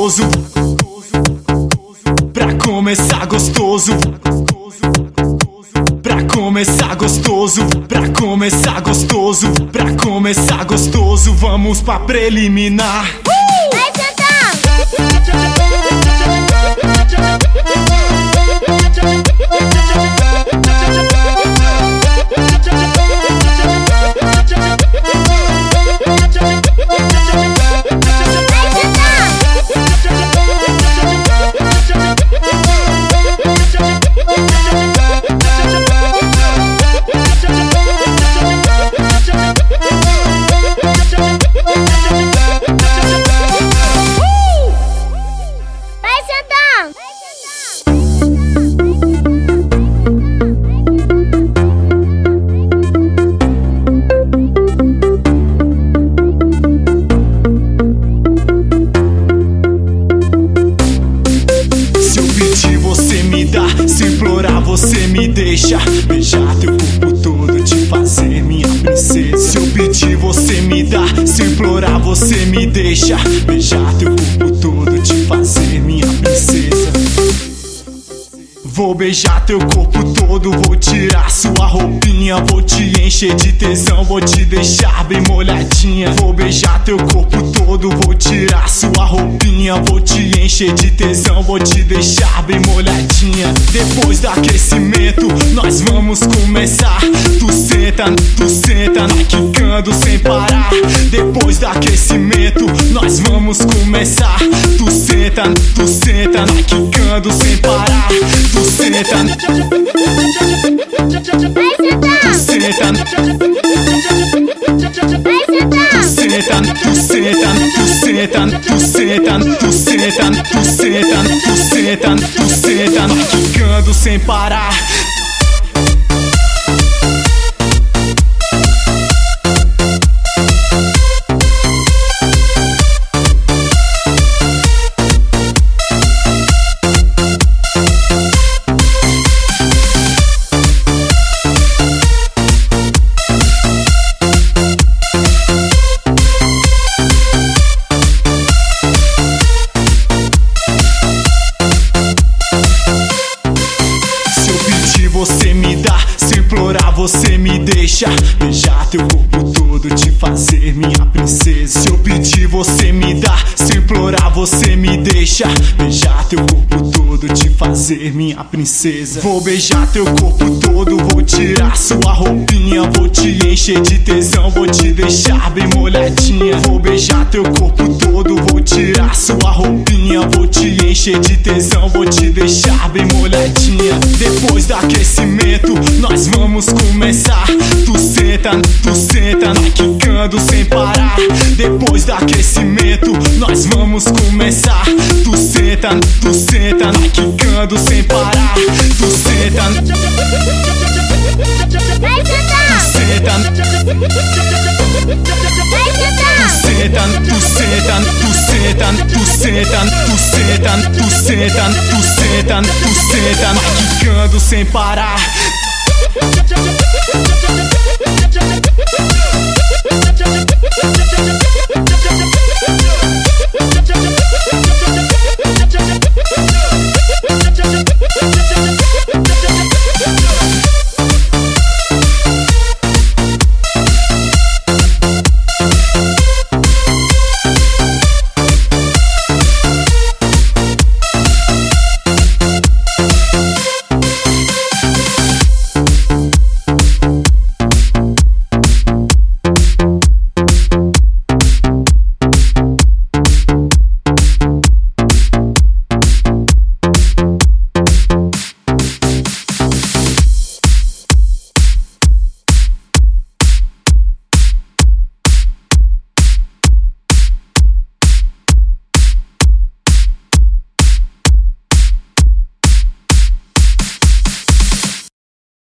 gostoso, pra começar gostoso, pra começar gostoso, pra começar gostoso, pra começar gostoso, vamos pra preliminar. Vai sentar! Se implorar você me deixa beijar teu corpo todo, te fazer minha princesa. Se eu pedir você me dá, se implorar você me deixa beijar teu corpo todo, te fazer minha princesa. Vou beijar teu corpo todo, vou tirar sua roupinha, vou te encher de tesão, vou te deixar bem molhadinha. Vou beijar teu corpo todo, vou tirar sua roupinha, vou te encher de tesão, vou te deixar bem molhadinha. Depois do aquecimento, nós vamos começar. Tu senta, nós quicando sem parar. Depois do aquecimento, nós vamos começar. Tu senta, nós quicando sem parar. Tu senta, vai sentar! tu senta, Vai sentar! tu senta, tu senta, tu senta, tu senta, tu senta, tu senta, tu senta, tu senta, nós quicando sem parar. Você me dá, se implorar você me deixa beijar teu corpo todo, te fazer minha princesa. Se eu pedir você me dá, se implorar você me deixa beijar teu corpo todo, te fazer minha princesa. Vou beijar teu corpo todo, vou tirar sua roupinha, vou te encher de tesão, vou te deixar bem molhadinha. Vou beijar teu corpo todo, vou tirar sua roupinha, vou te encher de tesão, vou te deixar bem molhadinha. Depois do aquecimento, nós vamos começar. Tu senta, nós quicando sem parar. Depois do aquecimento, nós vamos começar. Tu senta, nós quicando sem parar. Tu senta, Vai sentar! tu senta, Vai sentar! tu senta, tu senta, tu senta, tu senta, tu senta, tu senta, tu senta, nós quicando sem parar.